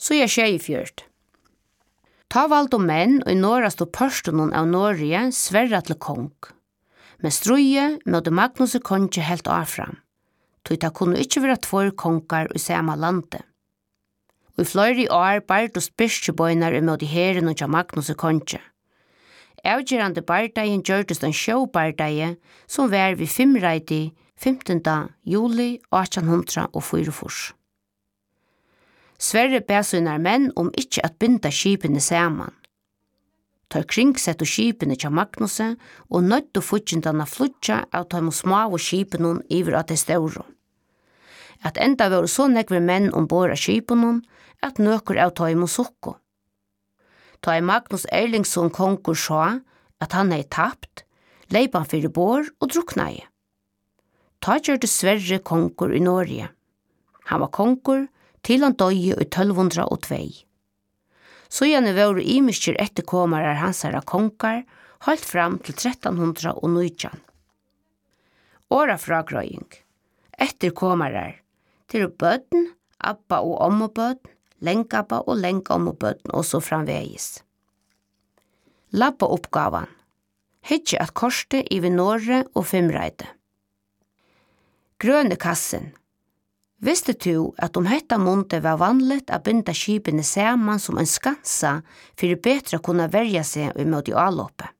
Så jeg skjer i fjørt. Ta valgte menn og i norrast og pørstunnen av Norge sverra til kong. Men strøye måtte Magnus konge helt avfram. Tog det kunne ikke være tvær konger i samme landet. Og i flere år bardos biskjebøyner imot i herren og Magnus konge. Avgjørende bardeien gjørtes en sjåbardeie som var ved 5. 15. juli 1844. Sverre bed sine menn ikke at binda skipene sammen. Tar kringsett og skipene til Magnus og nødde futjentene flutja av de små og skipene iver at det større. At enda var så nekve menn ombord av skipene at nøkker av dem og sukko. Ta Magnus Erlingsson konkur sa at han tapt, leip han fyrir bor og druknei. Ta gjørte Sverre konkur i Norge. Han var konkur til han døye i 1202. Så gjerne var imiskjer etterkommere hans herra konger, holdt fram til 1319. Åra fragrøying. Etterkommere til bøten, abba og ommobøten, lengabba og lengommobøten og så framvegis. Labba oppgavan. Hitje at korste i ved Norge og Fimreide. Grønne kassen. Visste du at hetta måned var vanligt å binda skipene sammen som en skansa for å bedre kunne verja seg imot i avloppet?